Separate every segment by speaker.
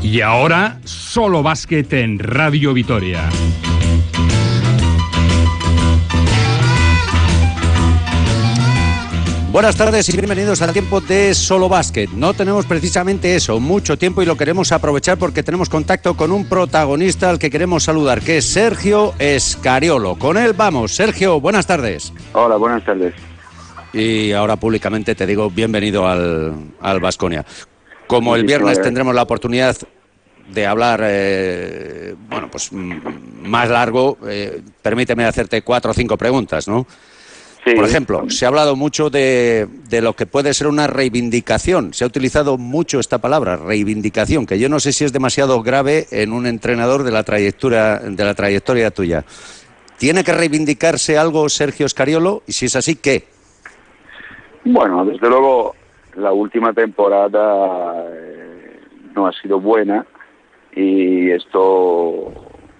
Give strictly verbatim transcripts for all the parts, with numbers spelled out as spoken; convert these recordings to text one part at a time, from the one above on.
Speaker 1: Y ahora, Solo Básquet en Radio Vitoria.
Speaker 2: Buenas tardes y bienvenidos al tiempo de Solo Básquet. No tenemos precisamente eso, mucho tiempo, y lo queremos aprovechar porque tenemos contacto con un protagonista al que queremos saludar, que es Sergio Scariolo. Con él vamos. Sergio, buenas tardes.
Speaker 3: Hola, buenas tardes.
Speaker 2: Y ahora públicamente te digo bienvenido al, al Baskonia. Como el viernes tendremos la oportunidad de hablar, eh, bueno, pues más largo, eh, permíteme hacerte cuatro o cinco preguntas, ¿no? Sí. Por ejemplo, se ha hablado mucho de, de lo que puede ser una reivindicación. Se ha utilizado mucho esta palabra, reivindicación, que yo no sé si es demasiado grave en un entrenador de la trayectoria, de la trayectoria tuya. ¿Tiene que reivindicarse algo Sergio Scariolo? Y si es así, ¿qué?
Speaker 3: Bueno, desde luego, la última temporada eh, no ha sido buena y esto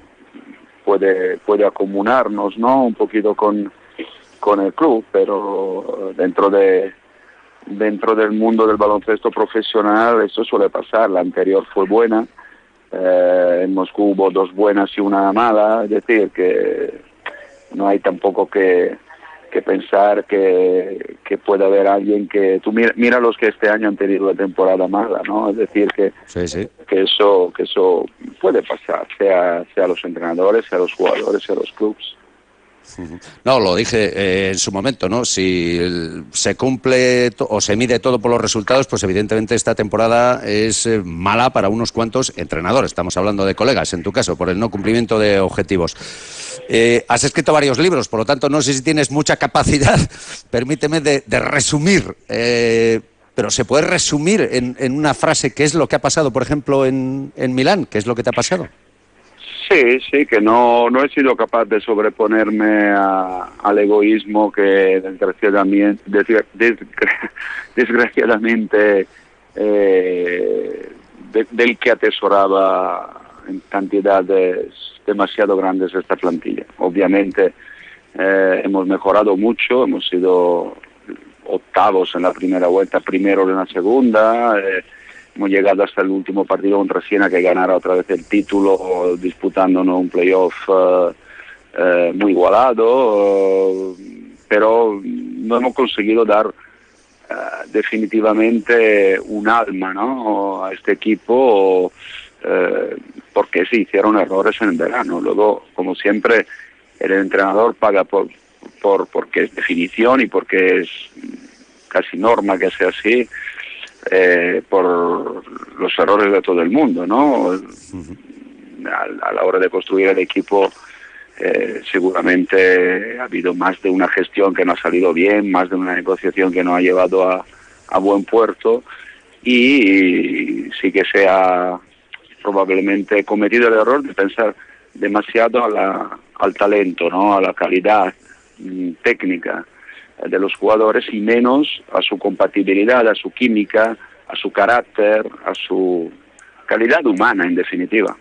Speaker 3: puede, puede acumularnos, ¿no? Un poquito con... con el club, pero dentro de dentro del mundo del baloncesto profesional eso suele pasar. La anterior fue buena, eh, en Moscú hubo dos buenas y una mala, es decir, que no hay tampoco que, que pensar que, que puede haber alguien que... Tú mira, mira los que este año han tenido la temporada mala, ¿no? Es decir, que,
Speaker 2: sí, sí. que
Speaker 3: eso que eso puede pasar, sea, sea los entrenadores, sea los jugadores, sea los clubes.
Speaker 2: No, lo dije eh, en su momento, ¿no? Si el, se cumple to- o se mide todo por los resultados, pues evidentemente esta temporada es eh, mala para unos cuantos entrenadores. Estamos hablando de colegas, en tu caso, por el no cumplimiento de objetivos. Eh, has escrito varios libros, por lo tanto, no sé si tienes mucha capacidad, permíteme, de, de resumir. Eh, pero ¿se puede resumir en, en una frase qué es lo que ha pasado, por ejemplo, en, en Milán? ¿Qué es lo que te ha pasado?
Speaker 3: Sí, sí, que no, no he sido capaz de sobreponerme a, al egoísmo que desgraciadamente, desgra, desgra, desgraciadamente eh, de, del que atesoraba en cantidades demasiado grandes esta plantilla. Obviamente eh, hemos mejorado mucho, hemos sido octavos en la primera vuelta, primero en la segunda, eh, hemos llegado hasta el último partido contra Siena, que ganara otra vez el título, disputándonos un playoff uh, uh, muy igualado, uh, pero no hemos conseguido dar uh, definitivamente un alma, ¿no? a este equipo, uh, porque se hicieron errores en el verano. Luego, como siempre, el entrenador paga por, por porque es definición y porque es casi norma que sea así. Eh, por los errores de todo el mundo, ¿no? Uh-huh. A, a la hora de construir el equipo eh, seguramente ha habido más de una gestión que no ha salido bien, más de una negociación que no ha llevado a, a buen puerto, y, y sí que se ha probablemente cometido el error de pensar demasiado a la, al talento, ¿no? A la calidad mm, técnica de los jugadores y menos a su compatibilidad, a su química, a su carácter, a su calidad humana, en definitiva.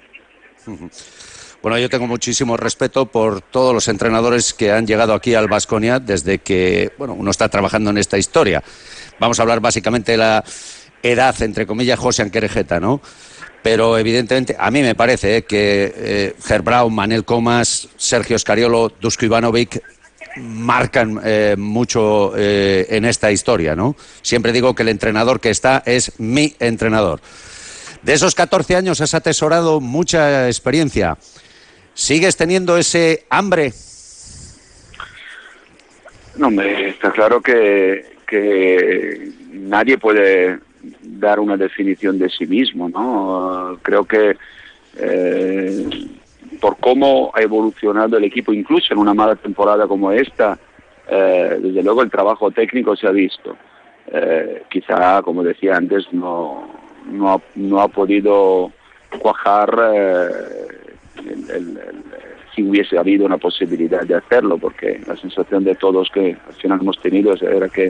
Speaker 2: Bueno, yo tengo muchísimo respeto por todos los entrenadores que han llegado aquí al Baskonia desde que, bueno, uno está trabajando en esta historia. Vamos a hablar básicamente de la edad, entre comillas, José Anquerejeta, ¿no? Pero evidentemente, a mí me parece eh, que eh, Ger Brown, Manel Comas, Sergio Scariolo, Dusko Ivanovic marcan eh, mucho eh, en esta historia, ¿no? Siempre digo que el entrenador que está es mi entrenador. De esos catorce años has atesorado mucha experiencia. ¿Sigues teniendo ese hambre?
Speaker 3: No, me está claro que, que nadie puede dar una definición de sí mismo, ¿no? Creo que eh, por cómo ha evolucionado el equipo, incluso en una mala temporada como esta, eh, desde luego el trabajo técnico se ha visto. Eh, quizá, como decía antes, no, no, ha, no ha podido cuajar eh, el, el, el, si hubiese habido una posibilidad de hacerlo, porque la sensación de todos que al final hemos tenido era que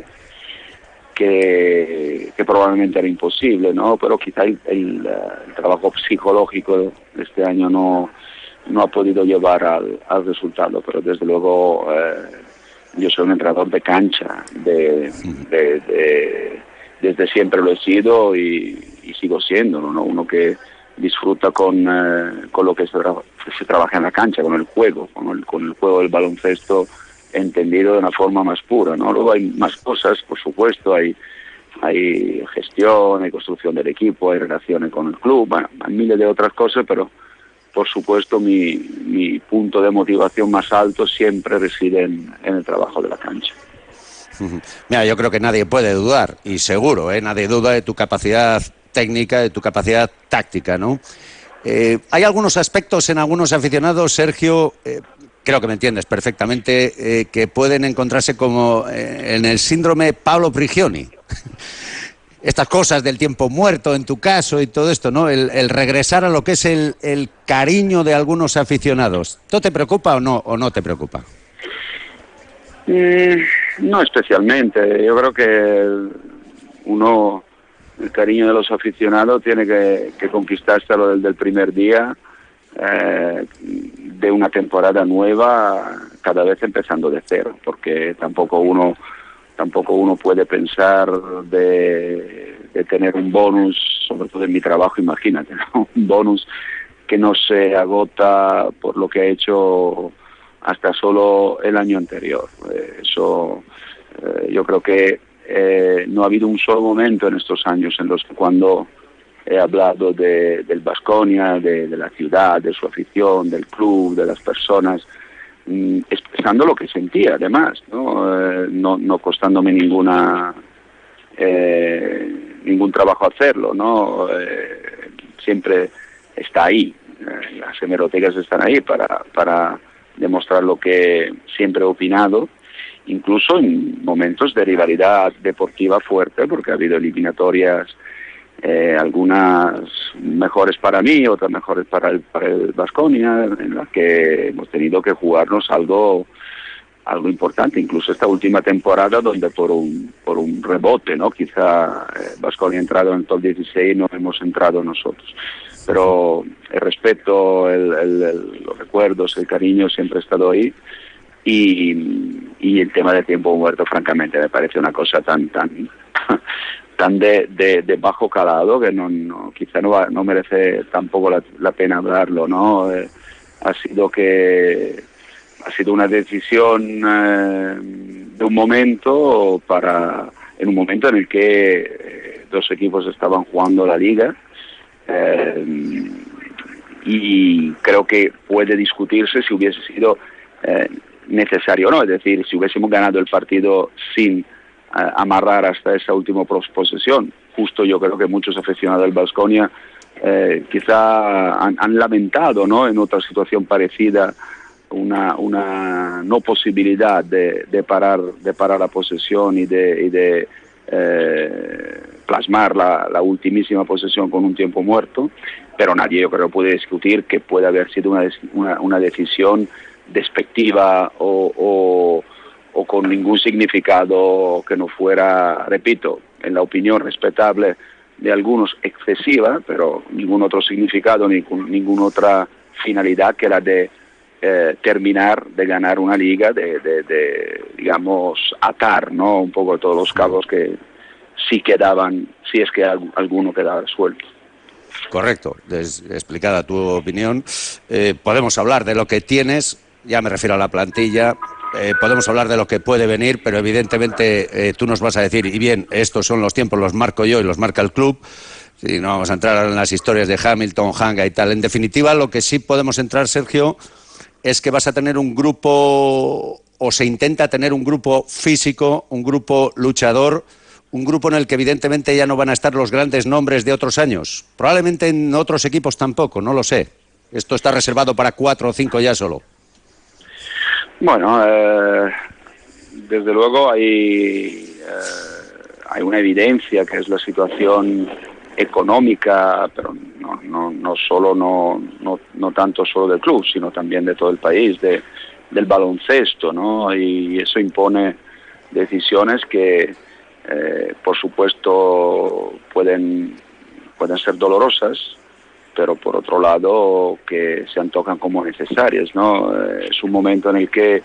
Speaker 3: Que, que probablemente era imposible, ¿no? Pero quizá el, el, el trabajo psicológico de este año no, no ha podido llevar al, al resultado, pero desde luego eh, yo soy un entrenador de cancha, de, de, de, desde siempre lo he sido y, y sigo siendo, ¿no? Uno que, disfruta con, eh, con lo que se, tra- se trabaja en la cancha, con el juego, con el, con el juego del baloncesto entendido de una forma más pura, ¿no? Luego hay más cosas, por supuesto, hay, hay gestión, hay construcción del equipo, hay relaciones con el club, bueno, hay miles de otras cosas, pero por supuesto mi, mi punto de motivación más alto siempre reside en, en el trabajo de la cancha.
Speaker 2: Mira, yo creo que nadie puede dudar, y seguro, ¿eh? Nadie duda de tu capacidad técnica, de tu capacidad táctica, ¿no? Eh, hay algunos aspectos en algunos aficionados, Sergio, eh, creo que me entiendes perfectamente, eh, que pueden encontrarse como eh, en el síndrome Pablo Prigioni. Estas cosas del tiempo muerto, en tu caso, y todo esto, ¿no? El, el regresar a lo que es el, el cariño de algunos aficionados. ¿Esto te preocupa o no, o no te preocupa?
Speaker 3: Mm, no especialmente. Yo creo que uno, el cariño de los aficionados tiene que, que conquistárselo desde el primer día eh, de una temporada nueva, cada vez empezando de cero, porque tampoco uno tampoco uno puede pensar de, de tener un bonus, sobre todo en mi trabajo, imagínate, ¿no? Un bonus que no se agota por lo que ha hecho hasta solo el año anterior. Eh, eso eh, yo creo que eh, no ha habido un solo momento en estos años en los que cuando he hablado de, del Baskonia, de, de la ciudad, de su afición, del club, de las personas, mm, expresando lo que sentía, además, no, eh, no, no costándome ninguna eh, ningún trabajo hacerlo, no, eh, siempre está ahí. Eh, las hemerotecas están ahí para para demostrar lo que siempre he opinado, incluso en momentos de rivalidad deportiva fuerte, porque ha habido eliminatorias, eh, algunas mejores para mí, otras mejores para el para el Baskonia, en las que hemos tenido que jugarnos algo algo importante, incluso esta última temporada donde por un por un rebote, no, quizá Baskonia eh, ha entrado en el top dieciséis y no hemos entrado nosotros. Pero el respeto, el, el, el, los recuerdos, el cariño siempre ha estado ahí, y, y el tema del tiempo muerto, francamente, me parece una cosa tan tan tan de, de, de bajo calado que no, no quizá no, va, no merece tampoco la, la pena hablarlo, ¿no? Eh, ha sido que ha sido una decisión eh, de un momento para en un momento en el que eh, dos equipos estaban jugando la liga. Eh, y creo que puede discutirse si hubiese sido eh, necesario o no, es decir, si hubiésemos ganado el partido sin eh, amarrar hasta esa última posesión. Justo yo creo que muchos aficionados del Baskonia eh, quizá han, han lamentado, ¿no?, en otra situación parecida una una no posibilidad de, de parar de parar la posesión y de, y de eh, plasmar la, la ultimísima posesión con un tiempo muerto, pero nadie yo creo puede discutir que puede haber sido una, una, una decisión despectiva o, o, o con ningún significado que no fuera, repito, en la opinión respetable de algunos excesiva, pero ningún otro significado ni ninguna otra finalidad que la de eh, terminar de ganar una liga, de, de, de digamos atar, ¿no?, un poco todos los cabos que sí quedaban, si es que alguno quedaba suelto.
Speaker 2: Correcto, es explicada tu opinión. Eh, podemos hablar de lo que tienes, ya me refiero a la plantilla, eh, podemos hablar de lo que puede venir, pero evidentemente eh, tú nos vas a decir, y bien, estos son los tiempos, los marco yo y los marca el club, y no vamos a entrar en las historias de Hamilton, Hanga y tal. En definitiva, lo que sí podemos entrar, Sergio, es que vas a tener un grupo, o se intenta tener un grupo físico, un grupo luchador, un grupo en el que evidentemente ya no van a estar los grandes nombres de otros años. Probablemente en otros equipos tampoco, no lo sé. Esto está reservado para cuatro o cinco ya solo.
Speaker 3: Bueno, eh, desde luego hay, eh, hay una evidencia que es la situación económica, pero no, no, no solo no, no, no tanto solo del club, sino también de todo el país, de, del baloncesto, ¿no? Y eso impone decisiones que Eh, por supuesto pueden pueden ser dolorosas, pero por otro lado que se antojan como necesarias, ¿no? Eh, es un momento en el que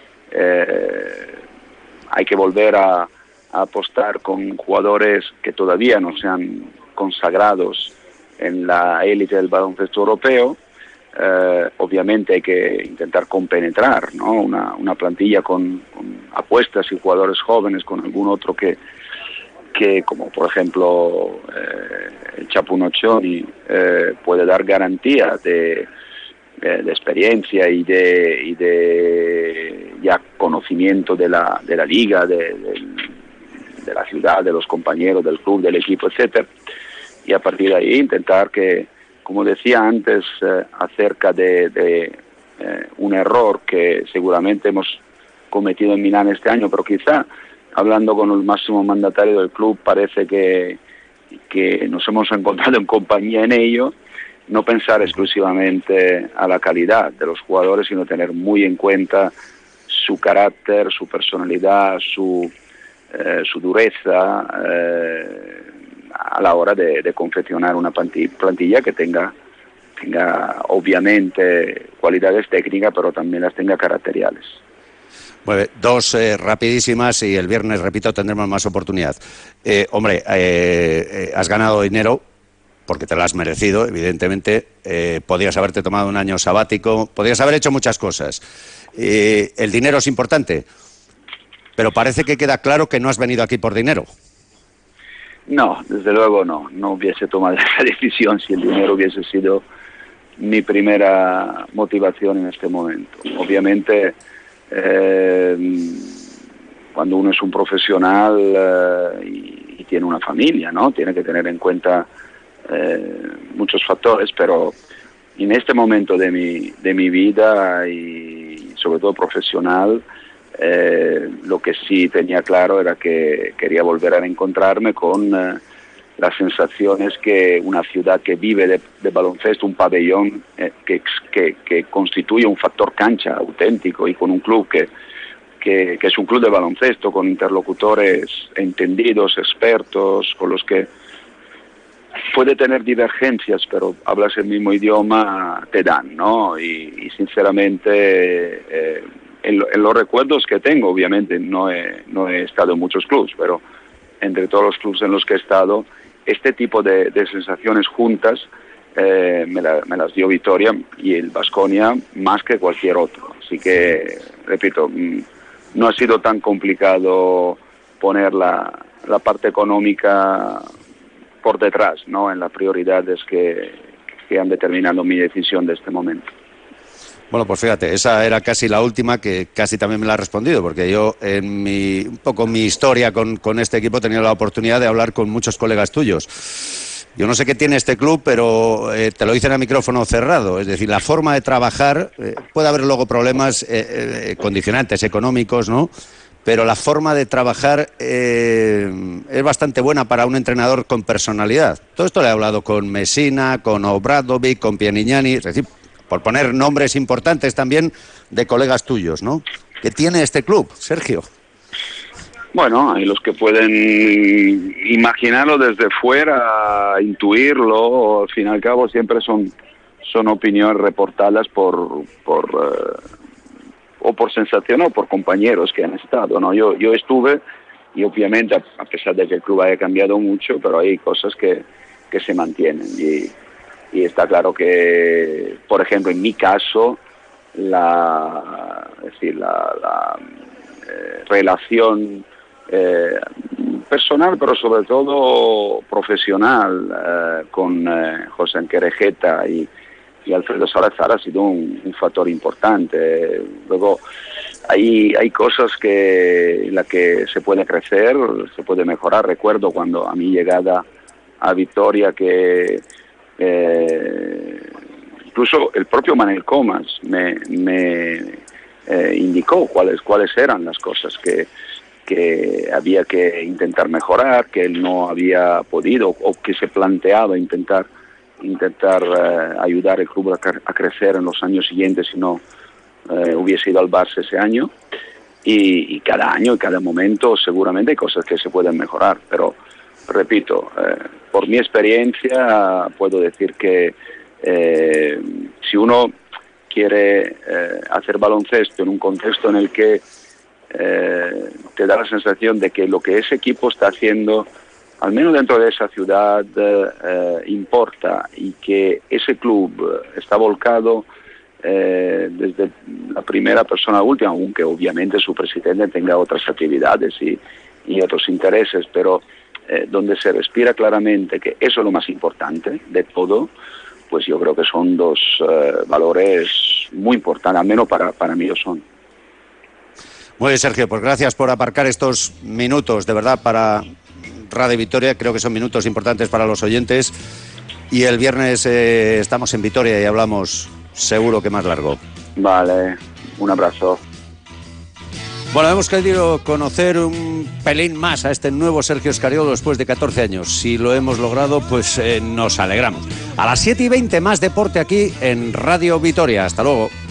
Speaker 3: eh, hay que volver a, a apostar con jugadores que todavía no se han consagrados en la élite del baloncesto europeo. Eh, obviamente hay que intentar compenetrar, ¿no? una, una plantilla con, con apuestas y jugadores jóvenes con algún otro que, que como por ejemplo eh, el Chapu Nocioni eh, puede dar garantía de, de, de experiencia y de, y de ya conocimiento de la, de la liga, de, de, de la ciudad, de los compañeros, del club, del equipo, etcétera. Y a partir de ahí intentar que, como decía antes, eh, acerca de, de eh, un error que seguramente hemos cometido en Milán este año, pero quizá hablando con el máximo mandatario del club parece que, que nos hemos encontrado en compañía en ello, no pensar exclusivamente a la calidad de los jugadores, sino tener muy en cuenta su carácter, su personalidad, su, eh, su dureza, eh, a la hora de, de confeccionar una plantilla que tenga, tenga obviamente cualidades técnicas, pero también las tenga caracteriales.
Speaker 2: Bueno, dos eh, rapidísimas y el viernes, repito, tendremos más oportunidad. Eh, hombre, eh, eh, has ganado dinero porque te lo has merecido, evidentemente. Eh, podrías haberte tomado un año sabático, podrías haber hecho muchas cosas. Eh, el dinero es importante, pero parece que queda claro que no has venido aquí por dinero.
Speaker 3: No, desde luego no, no hubiese tomado esa decisión si el dinero hubiese sido mi primera motivación en este momento. Obviamente, eh, cuando uno es un profesional eh, y, y tiene una familia, ¿no? Tiene que tener en cuenta eh, muchos factores, pero en este momento de mi, de mi vida y sobre todo profesional, Eh, lo que sí tenía claro era que quería volver a encontrarme con eh, las sensaciones que una ciudad que vive de, de baloncesto, un pabellón eh, que, que, que constituye un factor cancha auténtico y con un club que, que, que es un club de baloncesto con interlocutores entendidos, expertos, con los que puede tener divergencias, pero hablas el mismo idioma, te dan, ¿no? Y, y sinceramente... Eh, En, en los recuerdos que tengo, obviamente no he, no he estado en muchos clubes, pero entre todos los clubes en los que he estado, este tipo de, de sensaciones juntas eh, me, la, me las dio Vitoria y el Baskonia más que cualquier otro. Así que, repito, no ha sido tan complicado poner la, la parte económica por detrás, ¿no? En las prioridades que, que han determinado mi decisión de este momento.
Speaker 2: Bueno, pues fíjate, esa era casi la última, que casi también me la has respondido, porque yo en mi, un poco mi historia con, con este equipo he tenido la oportunidad de hablar con muchos colegas tuyos. Yo no sé qué tiene este club, pero eh, te lo dicen a micrófono cerrado, es decir, la forma de trabajar, eh, puede haber luego problemas eh, eh, condicionantes económicos, ¿no? Pero la forma de trabajar eh, es bastante buena para un entrenador con personalidad. Todo esto lo he hablado con Messina, con Obradovic, con Pianignani, es decir, por poner nombres importantes también de colegas tuyos, ¿no? ¿Qué tiene este club, Sergio?
Speaker 3: Bueno, hay los que pueden imaginarlo desde fuera, intuirlo, al fin y al cabo siempre son, son opiniones reportadas por, por eh, o por sensación o por compañeros que han estado, ¿no? Yo, yo estuve y obviamente, a pesar de que el club haya cambiado mucho, pero hay cosas que, que se mantienen y... Y está claro que, por ejemplo, en mi caso, la, es decir, la, la eh, relación eh, personal, pero sobre todo profesional, eh, con eh, José Anquerejeta y, y Alfredo Salazar ha sido un, un factor importante. Luego, hay, hay cosas que, en las que se puede crecer, se puede mejorar. Recuerdo cuando a mi llegada a Vitoria que... Eh, incluso el propio Manel Comas me, me eh, indicó cuáles cuáles eran las cosas que, que había que intentar mejorar, que él no había podido o que se planteaba intentar intentar eh, ayudar al club a, a crecer en los años siguientes si no eh, hubiese ido al Barça ese año y, y cada año y cada momento seguramente hay cosas que se pueden mejorar, pero repito, eh, por mi experiencia puedo decir que eh, si uno quiere eh, hacer baloncesto en un contexto en el que eh, te da la sensación de que lo que ese equipo está haciendo al menos dentro de esa ciudad eh, importa y que ese club está volcado eh, desde la primera persona a la última, aunque obviamente su presidente tenga otras actividades y, y otros intereses, pero eh, donde se respira claramente que eso es lo más importante de todo, pues yo creo que son dos eh, valores muy importantes, al menos para, para mí lo son.
Speaker 2: Muy bien, Sergio, pues gracias por aparcar estos minutos, de verdad, para Radio Vitoria. Creo que son minutos importantes para los oyentes. Y el viernes eh, estamos en Vitoria y hablamos seguro que más largo.
Speaker 3: Vale, un abrazo.
Speaker 2: Bueno, hemos querido conocer un pelín más a este nuevo Sergio Scariolo después de catorce años. Si lo hemos logrado, pues eh, nos alegramos. A las siete y veinte más deporte aquí en Radio Vitoria. Hasta luego.